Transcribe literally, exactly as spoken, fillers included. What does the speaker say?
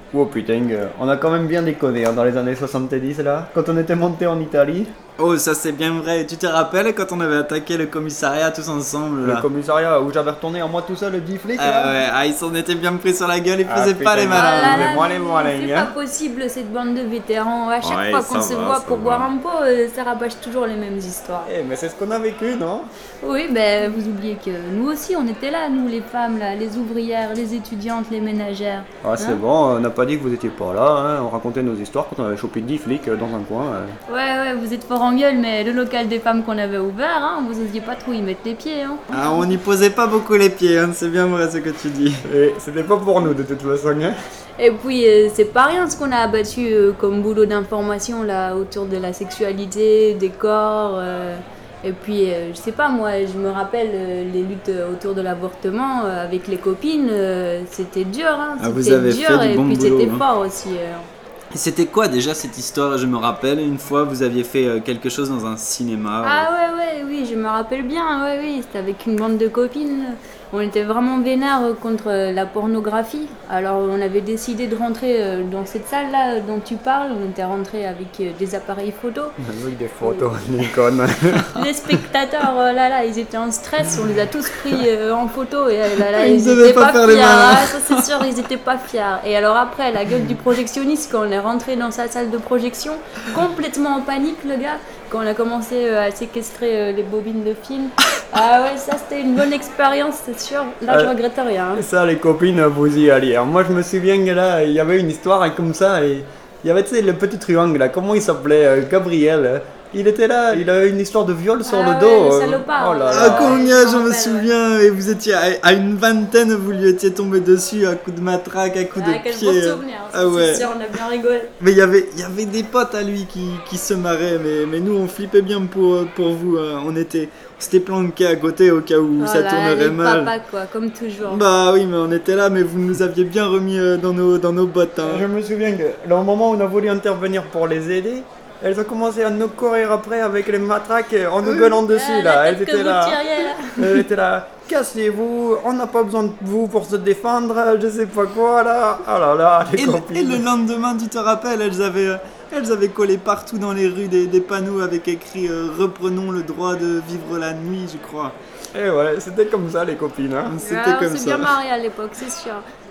Oh putain, euh, on a quand même bien déconné hein, dans les années soixante-dix là, quand on était monté en Italie. Oh, ça c'est bien vrai. Tu te rappelles quand on avait attaqué le commissariat tous ensemble Le là? commissariat où j'avais retourné en moi tout seul, le dix flics Ah là. ouais, ah, ils s'en étaient bien pris sur la gueule, ils Ah, faisaient pas putain. les Ah malins. là là, mais moi, les mais malins, c'est hein. pas possible cette bande de vétérans. À chaque Ouais, fois ça qu'on se va, voit ça pour va. boire un pot, euh, ça rabâche toujours les mêmes histoires. Eh mais c'est ce qu'on a vécu, non? Oui, ben vous oubliez que nous aussi on était là, nous les femmes, là, les ouvrières, les étudiantes, les ménagères. Ah c'est Hein? bon, on n'a pas dit que vous étiez pas là, hein. On racontait nos histoires quand on avait chopé dix flics euh, dans un coin. euh. Ouais, ouais, vous êtes fort en gueule, mais le local des femmes qu'on avait ouvert, hein, vous osiez pas trop y mettre les pieds. Hein. Ah, on n'y posait pas beaucoup les pieds, hein, c'est bien vrai ce que tu dis. Et c'était pas pour nous de toute façon, hein. Et puis euh, c'est pas rien ce qu'on a abattu euh, comme boulot d'information là autour de la sexualité, des corps. euh, Et puis euh, je sais pas moi, je me rappelle euh, les luttes autour de l'avortement euh, avec les copines, euh, c'était dur, hein. Ah, vous C'était avez dur fait du et bon puis boulot, c'était hein. fort aussi. euh. Et c'était quoi déjà cette histoire? Je me rappelle, une fois vous aviez fait euh, quelque chose dans un cinéma. Ah ouais, ouais, oui, je me rappelle bien, ouais, oui, c'était avec une bande de copines. On était vraiment vénères contre la pornographie. Alors on avait décidé de rentrer euh, dans cette salle-là dont tu parles. On était rentré avec euh, des appareils photo. Avec des photos, Nikon. Les spectateurs, euh, là, là, ils étaient en stress. On les a tous pris euh, en photo et euh, là, là, Ils ils devaient étaient pas pas, faire fiers. les malins. Ah, ça c'est sûr, ils étaient pas fiers. Et alors après, la gueule du projectionniste quand on est rentré dans sa salle de projection, complètement en panique, le gars. Quand on a commencé euh, à séquestrer euh, les bobines de film. Ah ouais, ça c'était une bonne expérience, c'est sûr. Là, je Euh, regrette rien. hein. Ça, les copines, vous y alliez. Alors, moi, je me souviens que là, il y avait une histoire comme ça. Et il y avait, tu sais, le petit triangle là. Comment il s'appelait euh, Gabriel. euh, Il était là, il avait une histoire de viol sur Ah le ouais, dos. le euh. salopard, Oh là ouais. Ah, là. combien je je me me rappelle, souviens, et vous étiez à, à une vingtaine, vous lui étiez tombé dessus à coups de matraque, à coups Ah, de quel pied. beau souvenir, ça, Ah ouais. c'est sûr, on a bien rigolé. Mais il y avait- il y avait des potes à lui qui, qui se marraient, mais, mais nous on flippait bien pour, pour vous. hein. On était, on s'était planqués à côté au cas où ça Voilà, tournerait les mal. papas, quoi, comme toujours. Bah oui, mais on était là, mais vous nous aviez bien remis euh, dans, nos, dans nos bottes. hein. Je me souviens que, là, au moment où on a voulu intervenir pour les aider, elles ont commencé à nous courir après avec les matraques euh, en nous gueulant dessus Ah, là. la Elles tête que étaient vous là. tiriez, là. Elles étaient là. Cassez-vous, on n'a pas besoin de vous pour se défendre, je sais pas quoi là. Oh là là, les Et le, copines. et le lendemain, tu te rappelles, elles avaient, euh, elles avaient collé partout dans les rues des, des panneaux avec écrit euh, Reprenons le droit de vivre la nuit, je crois. Et ouais, c'était comme ça les copines. Hein. C'était Ah, on comme s'est ça. bien marré à l'époque, c'est sûr.